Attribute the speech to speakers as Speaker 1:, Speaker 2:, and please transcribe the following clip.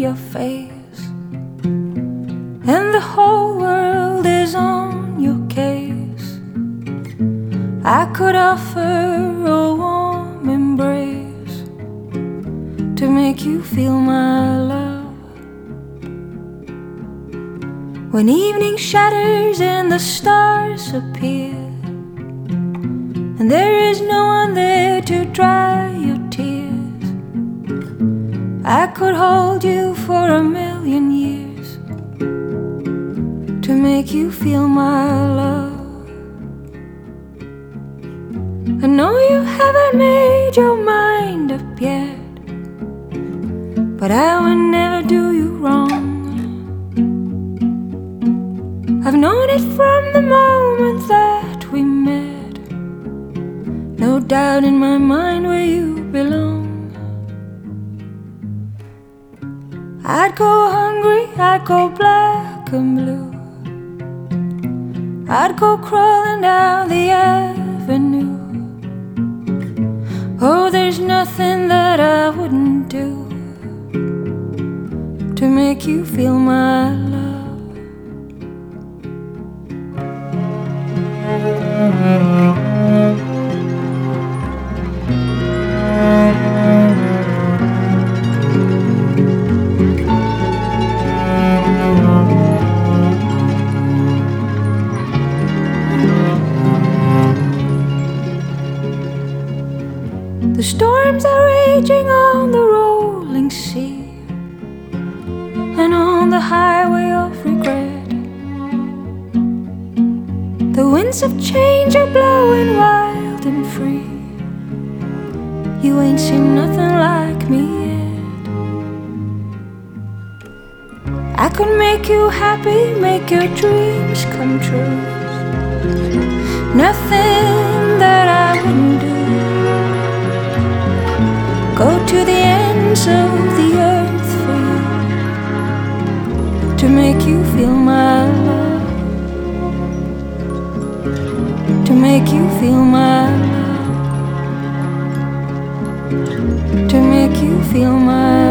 Speaker 1: your face, and the whole world is on your case. I could offer a warm embrace to make you feel my love. When evening shatters and the stars appear, and there is no one there to dry your tears, I could hold you for a million years to make you feel my love. I know you haven't made your mind up yet, but I would never do you wrong. I've known it from the moment that we met, no doubt in my mind where you belong. I'd go hungry, I'd go black and blue, I'd go crawling down the avenue. Oh, there's nothing that I wouldn't do to make you feel my love. The storms are raging on the rolling sea and on the highway of regret. The winds of change are blowing wild and free. You ain't seen nothing like me yet. I could make you happy, make your dreams come true. Nothing that I wouldn't do. Go to the ends of the earth for you to make you feel my love, to make you feel my love, to make you feel my love.